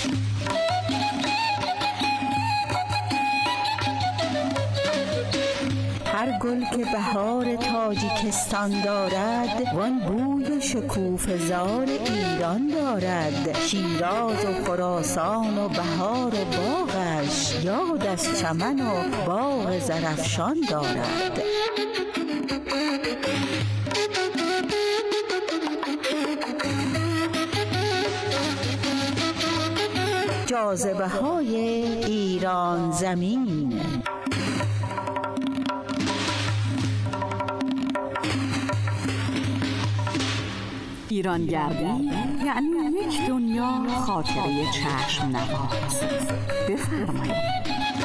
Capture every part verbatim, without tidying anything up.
هر گل که بهار تاجیکستان دارد، وان بوی شکوفه زار ایران دارد. شیراز و خراسان و بهار و باغش، یاد از چمن و باغ زرافشان دارد. جاذبه های ایران زمین. ایرانگردی یعنی یک دنیا خاطره چشم نواز. بفرمایید.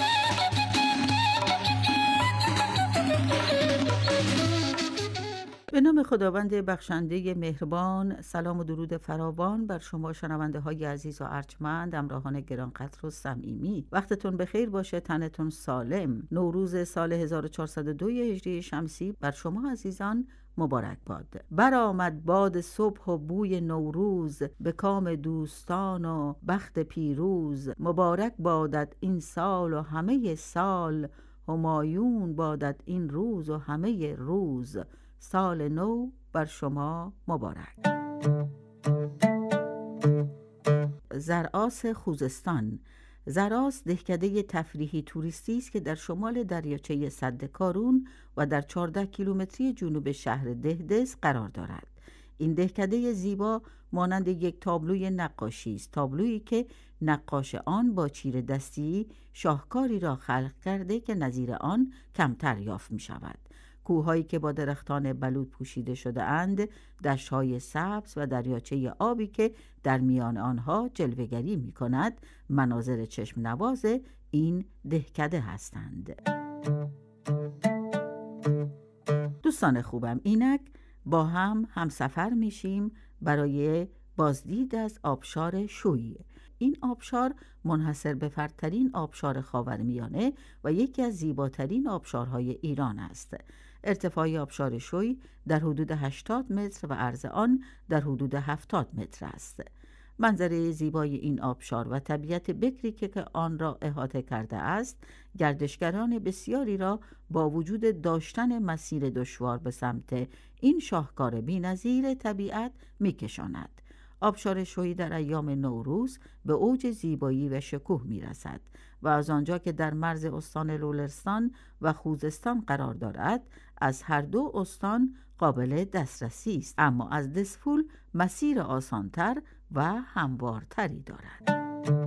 به نام خداوند بخشنده مهربان، سلام و درود فراوان بر شما شنونده های عزیز و ارجمند، همراهان گرانقدر و صمیمی. وقتتون بخیر باشه، تنتون سالم. نوروز سال هزار و چهارصد و دو هجری شمسی بر شما عزیزان مبارک باد. برآمد باد صبح و بوی نوروز، به کام دوستان و بخت پیروز. مبارک بادت این سال و همه سال، همایون بادت این روز و همه روز. سال نو بر شما مبارک. زرعاس خوزستان. زرعاس دهکده تفریحی توریستی است که در شمال دریاچه سد کارون و در چهارده کیلومتری جنوب شهر دهدز قرار دارد. این دهکده زیبا مانند یک تابلوی نقاشی است، تابلویی که نقاش آن با چیره دستی شاهکاری را خلق کرده که نظیر آن کمتر یافت می شود. کوههایی که با درختان بلوط پوشیده شده اند، دشت‌های سبز و دریاچه آبی که در میان آنها جلوه‌گری می کند، مناظر چشم نواز این دهکده هستند. دوستان خوبم، اینک با هم همسفر میشیم برای بازدید از آبشار شوی. این آبشار منحصر به فردترین آبشار خاورمیانه و یکی از زیباترین آبشارهای ایران است. ارتفاع آبشار شوی در حدود هشتاد متر و عرض آن در حدود هفتاد متر است. منظره زیبای این آبشار و طبیعت بکری که آن را احاطه کرده است، گردشگران بسیاری را با وجود داشتن مسیر دشوار به سمت این شاهکار بی‌نظیر طبیعت می‌کشاند. آبشار شوی در ایام نوروز به اوج زیبایی و شکوه می‌رسد و از آنجا که در مرز استان لرستان و خوزستان قرار دارد، از هر دو استان قابل دسترسی است، اما از دسفول مسیر آسانتر و هموارتری دارد.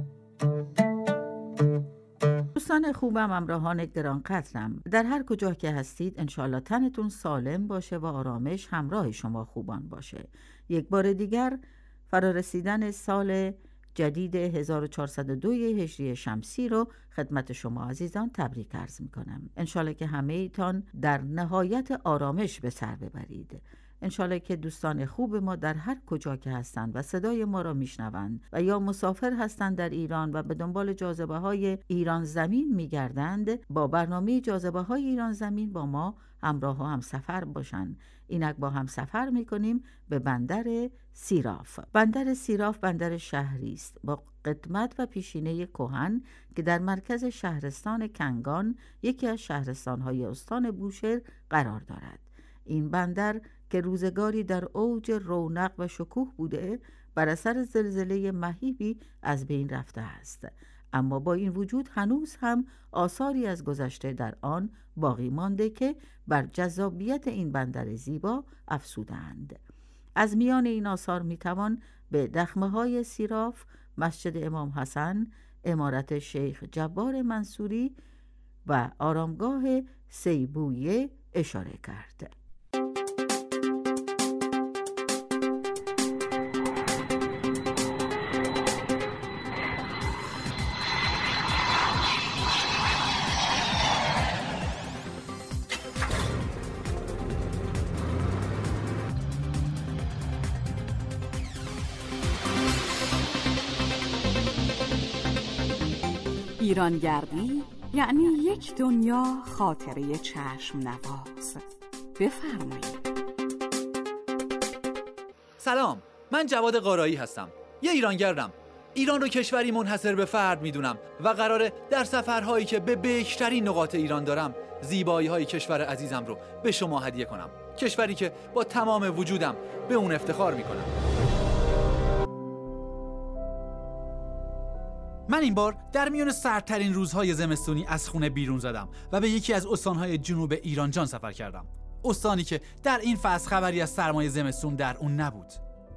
دوستان خوبم، همراهان گرانقدرم، در هر کجا که هستید انشالله تنتون سالم باشه و آرامش همراه شما خوبان باشه. یک بار دیگر فرارسیدن سال جدید هزار و چهارصد و دو هجری شمسی رو خدمت شما عزیزان تبریک عرض میکنم. انشالله که همه ایتان در نهایت آرامش به سر ببرید. انشالله که دوستان خوب ما در هر کجا که هستند و صدای ما را میشنوند و یا مسافر هستند در ایران و به دنبال جاذبه های ایران زمین میگردند، با برنامه جاذبه های ایران زمین با ما همراه و همسفر باشند. اینک با هم سفر میکنیم به بندر سیراف. بندر سیراف بندر شهری است با قدمت و پیشینه کهن که در مرکز شهرستان کنگان، یکی از شهرستان‌های استان بوشهر قرار دارد. این بندر که روزگاری در اوج رونق و شکوه بوده، بر اثر زلزله مهیبی از بین رفته است، اما با این وجود هنوز هم آثاری از گذشته در آن باقی مانده که بر جذابیت این بندر زیبا افزودند. از میان این آثار میتوان به دخمه‌های سیراف، مسجد امام حسن، عمارت شیخ جبار منصوری و آرامگاه سیبویه اشاره کرد. ایرانگردی یعنی یک دنیا خاطره چشم نواز. بفرمایید. سلام، من جواد قارایی هستم. یه ایرانگردم. ایران رو کشوری منحصر به فرد میدونم و قراره در سفرهایی که به بکرترین نقاط ایران دارم زیبایی‌های کشور عزیزم رو به شما هدیه کنم. کشوری که با تمام وجودم به اون افتخار میکنم. من این بار در میان سردترین روزهای زمستونی از خونه بیرون زدم و به یکی از استانهای جنوب ایران جان سفر کردم. استانی که در این فصل خبری از سرمای زمستون در اون نبود.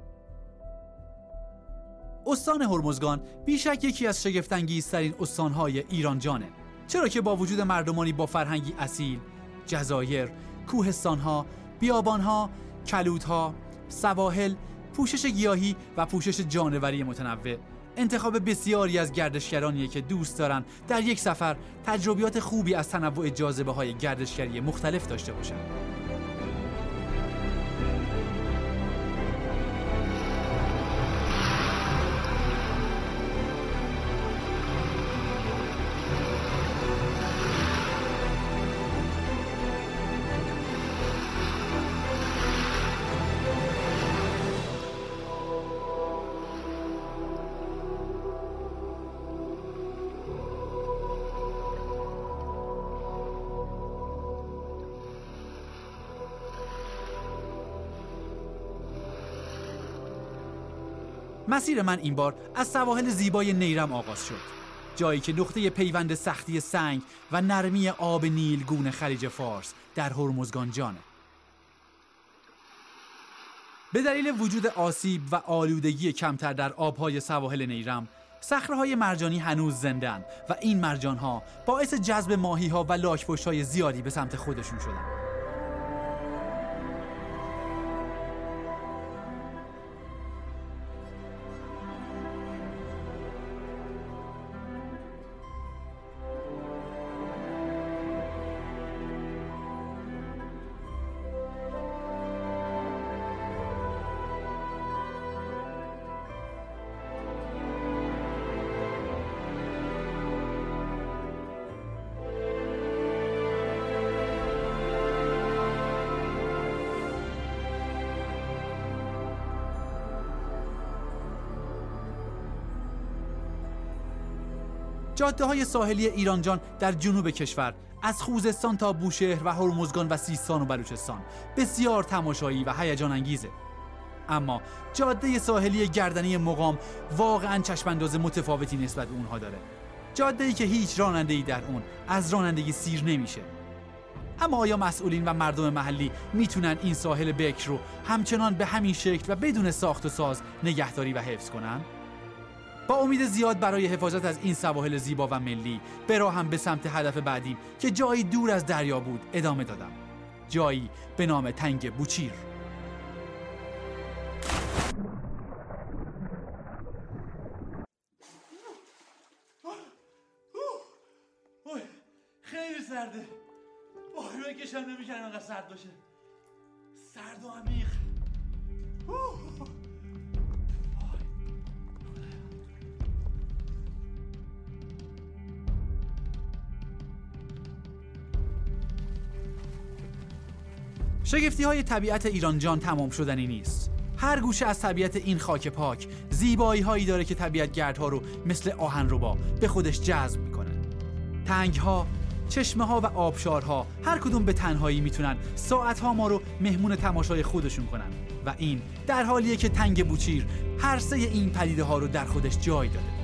استان هرمزگان بیشک یکی از شگفت‌انگیزترین استانهای ایران جانه، چرا که با وجود مردمانی با فرهنگی اصیل، جزایر، کوهستانها، بیابانها، کلودها، سواحل، پوشش گیاهی و پوشش جانوری متنوع، انتخاب بسیاری از گردشگرانیه که دوست دارن در یک سفر تجربیات خوبی از تنوع جاذبه‌های گردشگری مختلف داشته باشن. مسیر من این بار از سواحل زیبای نیرم آغاز شد، جایی که نقطه پیوند سختی سنگ و نرمی آب نیلگون خلیج فارس در هرمزگان جانه. به دلیل وجود آسیب و آلودگی کمتر در آبهای سواحل نیرم، صخره‌های مرجانی هنوز زنده‌اند و این مرجان‌ها باعث جذب ماهی‌ها و لاک‌پشت‌های زیادی به سمت خودشون شدن. جاده‌های ساحلی ایران جان در جنوب کشور از خوزستان تا بوشهر و هرمزگان و سیستان و بلوچستان بسیار تماشایی و هیجان انگیزه. اما جاده ساحلی گردنی مقام واقعاً چشم‌انداز متفاوتی نسبت به اونها داره. جاده‌ای که هیچ راننده‌ای در اون از رانندگی سیر نمیشه. اما آیا مسئولین و مردم محلی میتونن این ساحل بکر رو همچنان به همین شکل و بدون ساخت و ساز نگهداری و حفظ کنن؟ با امید زیاد برای حفاظت از این سواحل زیبا و ملی به راهم به سمت هدف بعدیم که جایی دور از دریا بود ادامه دادم. جایی به نام تنگ بوچیر. خیلی سرده. وای بکشم نمی‌کنم انقدر سرد باشه. سرد و عمیق. شگفتی‌های طبیعت ایران جان تمام شدنی نیست. هر گوشه از طبیعت این خاک پاک زیبایی‌هایی داره که طبیعت‌گردها رو مثل آهنربا به خودش جذب می‌کنه. تنگ‌ها، چشمه‌ها و آبشارها هر کدوم به تنهایی میتونن ساعت‌ها ما رو مهمون تماشای خودشون کنن و این در حالیه که تنگ بوچیر هر سه این پدیده‌ها رو در خودش جای داده.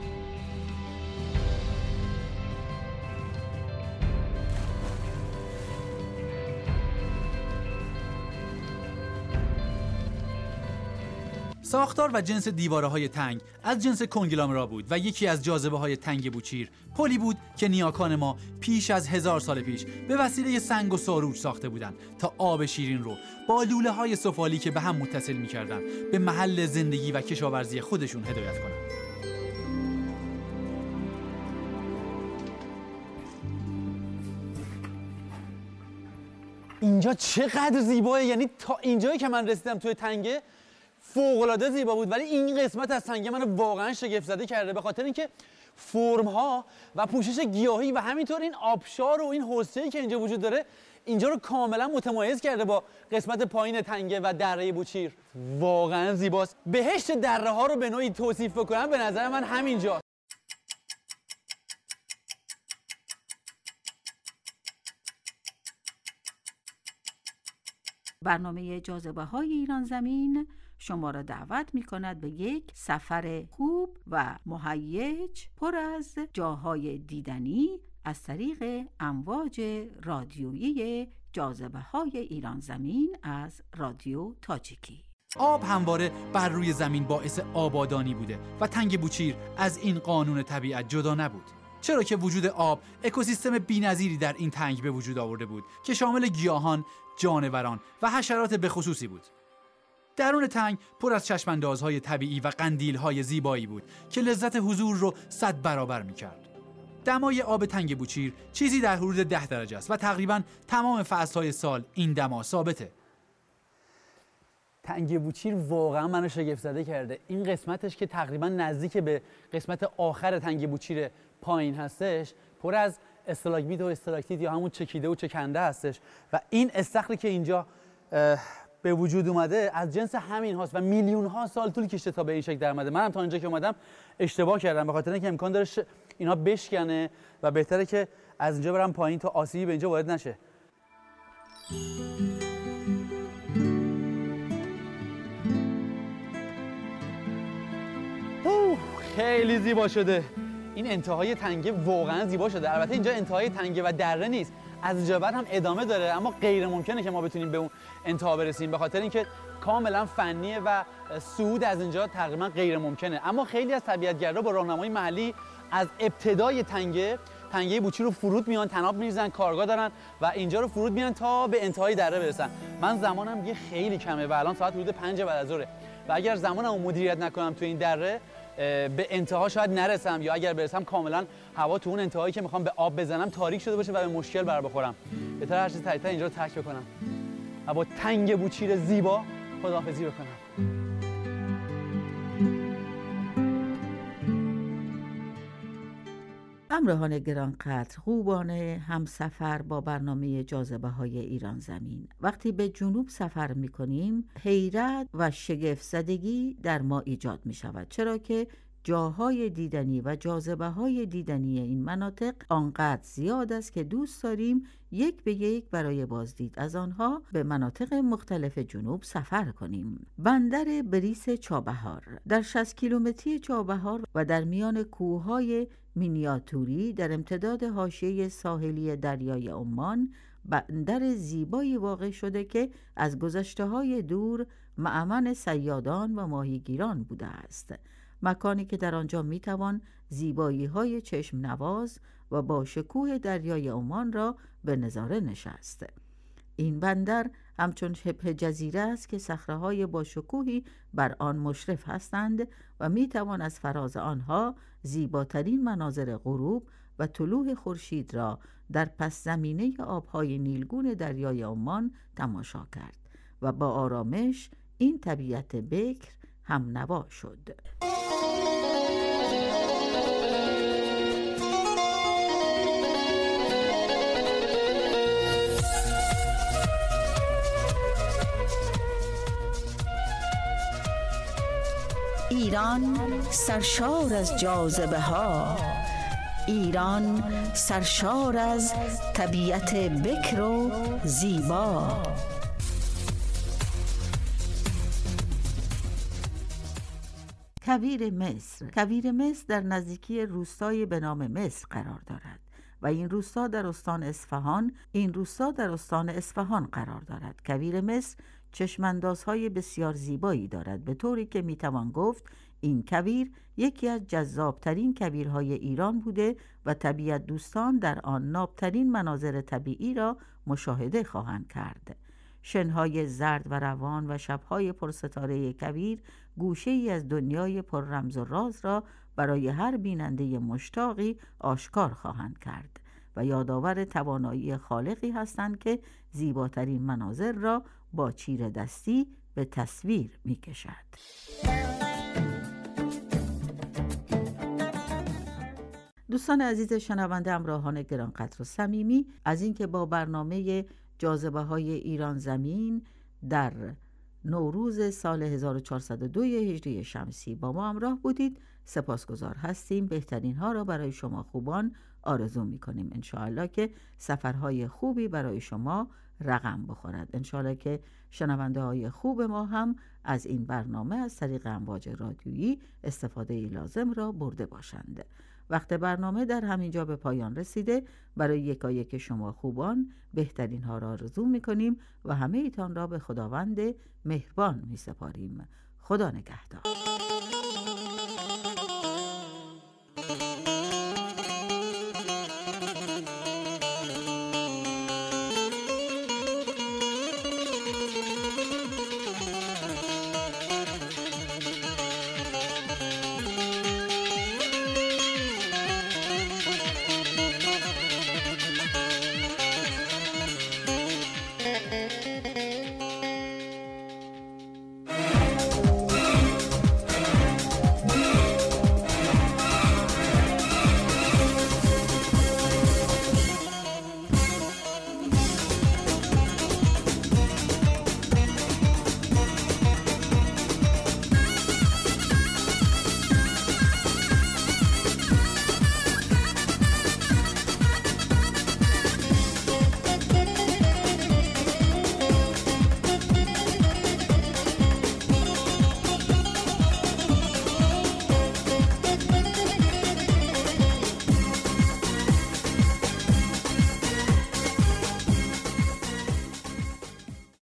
ساختار و جنس دیواره‌های تنگ از جنس کنگلامرا بود و یکی از جاذبه‌های تنگ بوچیر پلی بود که نیاکان ما پیش از هزار سال پیش به وسیله سنگ و ساروج ساخته بودند تا آب شیرین رو با لوله‌های سفالی که به هم متصل می‌کردند به محل زندگی و کشاورزی خودشون هدایت کنند. اینجا چقدر زیباه، یعنی تا اینجایی که من رسیدم توی تنگه فوق‌العاده زیبا بود، ولی این قسمت از تنگه منو واقعا شگفت زده کرده به خاطر اینکه فرم‌ها و پوشش گیاهی و همینطور این آبشار و این حوضه‌ای که اینجا وجود داره اینجا رو کاملا متمایز کرده با قسمت پایین تنگه و دره بوچیر. واقعا زیباست. بهشت دره ها رو به نوعی توصیف بکنم به نظر من همینجا. برنامه جاذبه های ایران زمین شما را دعوت می کند به یک سفر خوب و مهیج پر از جاهای دیدنی از طریق امواج رادیویی جاذبه های ایران زمین از رادیو تاجیکی. آب همواره بر روی زمین باعث آبادانی بوده و تنگ بوچیر از این قانون طبیعت جدا نبود، چرا که وجود آب اکوسیستم بی‌نظیری در این تنگ به وجود آورده بود که شامل گیاهان، جانوران و حشرات بخصوصی بود. درون تنگ پر از چشماندازهای طبیعی و قندیل‌های زیبایی بود که لذت حضور رو صد برابر می‌کرد. دمای آب تنگ بوچیر چیزی در حدود ده درجه است و تقریباً تمام فصل‌های سال این دما ثابته. تنگ بوچیر واقعا منو شگفت زده کرده. این قسمتش که تقریبا نزدیک به قسمت آخر تنگ بوچیر پایین هستش، پر از استالاگمیت و استالاکتیت یا همون چکیده و چکنده هستش و این استخری که اینجا به وجود اومده از جنس همین هاست و میلیون ها سال طول کشیده تا به این شکل در اومده. منم تا اینجا که اومدم اشتباه کردم به خاطر اینکه امکان داره ش... اینا بشکنه و بهتره که از اینجا برم پایین تا آسیبی به اینجا وارد نشه. خیلی زیبا شده. این انتهای تنگه واقعا زیبا شده. البته اینجا انتهای تنگه و دره نیست، از اینجا بعد هم ادامه داره، اما غیر ممکنه که ما بتونیم به اون انتها برسیم به خاطر اینکه کاملا فنیه و صعود از اینجا تقریبا غیر ممکنه. اما خیلی از طبیعتگردا با راهنمای محلی از ابتدای تنگه تنگه بوچیر رو فرود میان، تناب میریزن، کارگاه دارن و اینجا رو فرود میان تا به انتهای دره برسن. من زمانم دیگه خیلی کمه و الان ساعت حدود پنج بعد از ظهر و اگر زمانمو مدیریت نکنم تو این دره به انتها شاید نرسم، یا اگر برسم کاملا هوا تو اون انتهایی که میخوام به آب بزنم تاریک شده باشه و به مشکل بر بخورم. بهتره هر چیز سریعتر اینجا رو ترک بکنم و با تنگ بوچیر زیبا خداحافظی بکنم. همراهان گرانقدر، خوبان همسفر با برنامه جاذبه های ایران زمین، وقتی به جنوب سفر می کنیم حیرت و شگفت زدگی در ما ایجاد می شود، چرا که جاهای دیدنی و جاذبه های دیدنی این مناطق آنقدر زیاد است که دوست داریم یک به یک برای بازدید از آنها به مناطق مختلف جنوب سفر کنیم. بندر بریس چابهار در شصت کیلومتری چابهار و در میان کوههای مینیاتوری در امتداد حاشیه ساحلی دریای عمان بندر زیبایی واقع شده که از گذشته‌های دور مأمن صیادان و ماهیگیران بوده است. مکانی که در آنجا میتوان زیبایی‌های چشم نواز و با شکوه دریای عمان را به نظاره نشست. این بندر همچون شبه جزیره است که صخره‌های با شکوهی بر آن مشرف هستند و میتوان از فراز آنها زیباترین مناظر غروب و طلوع خورشید را در پس زمینه آبهای نیلگون دریای عمان تماشا کرد و با آرامش این طبیعت بکر هم نوا شد. ایران سرشار از جاذبه ها، ایران سرشار از طبیعت بکر و زیبا. کویر مصر. کویر مصر در نزدیکی روستایی به نام مصر قرار دارد و این روستا در استان اصفهان این روستا در استان اصفهان قرار دارد. کویر مصر چشماندازهای بسیار زیبایی دارد، به طوری که میتوان گفت این کویر یکی از جذابترین کویرهای ایران بوده و طبیعت دوستان در آن نابترین مناظر طبیعی را مشاهده خواهند کرد. شنهای زرد و روان و شبهای پرستاره کویر گوشه ای از دنیای پر رمز و راز را برای هر بیننده مشتاقی آشکار خواهند کرد و یادآور توانایی خالقی هستند که زیباترین مناظر را با چیره دستی به تصویر می کشد. دوستان عزیز شنونده، همراهان گرانقدر و صمیمی، از اینکه با برنامه جاذبه های ایران زمین در نوروز سال هزار و چهارصد و دو هجری شمسی با ما همراه بودید. سپاسگزار هستیم. بهترین ها را برای شما خوبان آرزو می کنیم. انشاءالله که سفرهای خوبی برای شما رقم بخورد. انشاءالله که شنونده های خوب ما هم از این برنامه از طریق امواج رادیویی استفاده لازم را برده باشند. وقت برنامه در همینجا به پایان رسیده. برای یکایک شما خوبان بهترین ها را آرزو می کنیم و همه ایتان را به خداوند مهربان می سپاریم. خدا نگهدار.